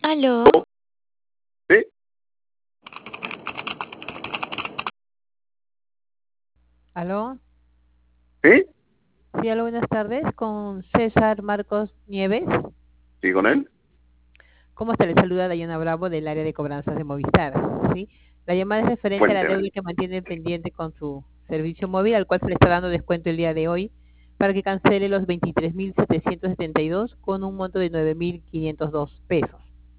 Aló, ¿Sí? ¿Aló? ¿Sí? Sí, aló, buenas tardes, con César Marcos Nieves. ¿Sí con él? ¿Cómo está? Le saluda Dayana Bravo del área de cobranzas de Movistar, ¿sí? La llamada es referente a la Cuénteme. deuda que mantiene pendiente con su servicio móvil, al cual se le está dando descuento el día de hoy, para que cancele los 23.772 con un monto de 9.502 pesos.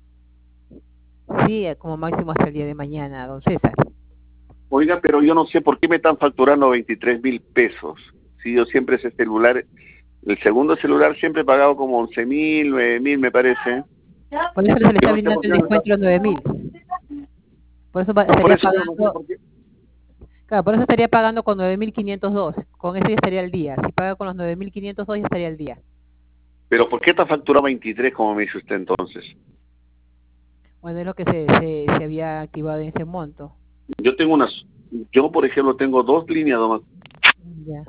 Sí, como máximo hasta el día de mañana, don César. Oiga, pero yo no sé por qué me están facturando 23.000 pesos. Si yo siempre ese celular, el segundo celular siempre he pagado como 11.000, 9.000 me parece. Por eso se le Yo está no sé brindando por el qué me están... descuento de los 9.000. Por eso No, por estaría eso yo no sé pagando. por qué. Claro, por eso estaría pagando con 9.502. Con eso ya estaría al día. Si paga con los 9.502 ya estaría al día. Pero ¿por qué está facturado 23 como me dice usted entonces? Bueno, es lo que se había activado en ese monto. Yo tengo unas... Yo, por ejemplo, tengo dos líneas nomás. Ya.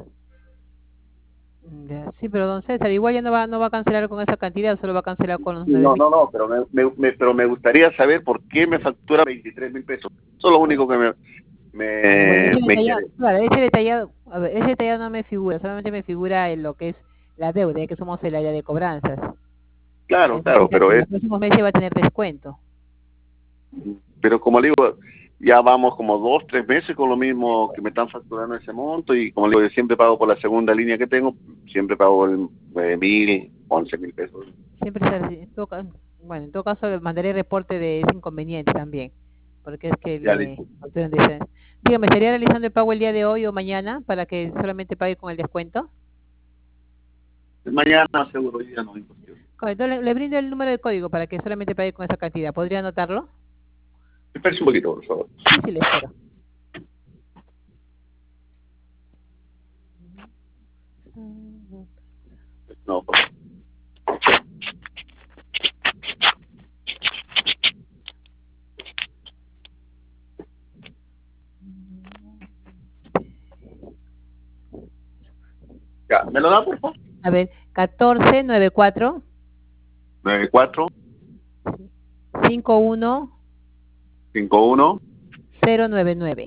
Ya. Sí, pero don César, igual ya no va a cancelar con esa cantidad, solo va a cancelar con los nueve No, mil. no, no, pero pero me gustaría saber por qué me factura 23.000 pesos. Eso es lo único que Bueno, ese me detallado, quiere. claro, ese detallado, a ver, ese detallado no me figura, solamente me figura en lo que es la deuda, ya que somos el área de cobranzas. Claro, claro, Entonces, pero en es... los próximos meses va a tener descuento. Pero como le digo, ya vamos como 2, 3 meses con lo mismo que me están facturando ese monto y como le digo, yo siempre pago por la segunda línea que tengo, siempre pago el 9.000, 11.000 pesos. Siempre es así. Bueno, en todo caso le mandaré reporte de ese inconveniente también, porque es que Ya le listo. facturan de ese. Dígame, ¿estaría realizando el pago el día de hoy o mañana para que solamente pague con el descuento? Mañana seguro, hoy día no es imposible. Correcto, le brindo el número de código para que solamente pague con esa cantidad. ¿Podría anotarlo? Espérese un poquito, por favor. Sí, sí, le espero. No, por favor. Ya, ¿me lo da, por favor? A ver, 1494 94 51 51 099.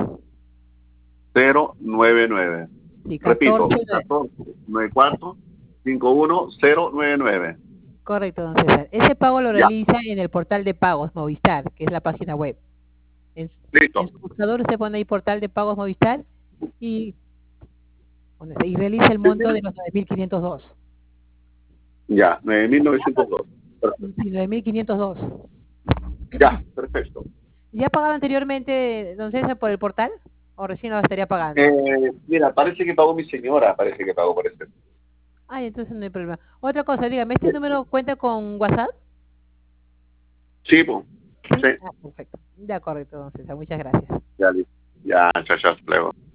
099. Sí, Repito, 14. 14 94 51 099. Correcto, don César. Ese pago lo Ya, realiza en el portal de pagos Movistar, que es la página web. En listo. su buscador usted pone ahí portal de pagos Movistar y, y realiza el Sí, monto de sí. los 9.502. Ya, 9.902. Perfecto. Sí, 9.502. Ya, perfecto. ¿Ya ha pagado anteriormente, don César, por el portal? ¿O recién lo estaría pagando? Mira, parece que pagó mi señora, parece que pagó por este. Ay, entonces no hay problema. Otra cosa, dígame, ¿este número cuenta con WhatsApp? Sí, pues. Sí, Sí. Ah, perfecto. Ya, correcto, don César. Muchas gracias. ya, listo. Ya, chao, chao, luego.